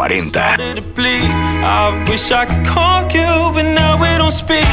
40. I wish I could call you, but now we don't speak.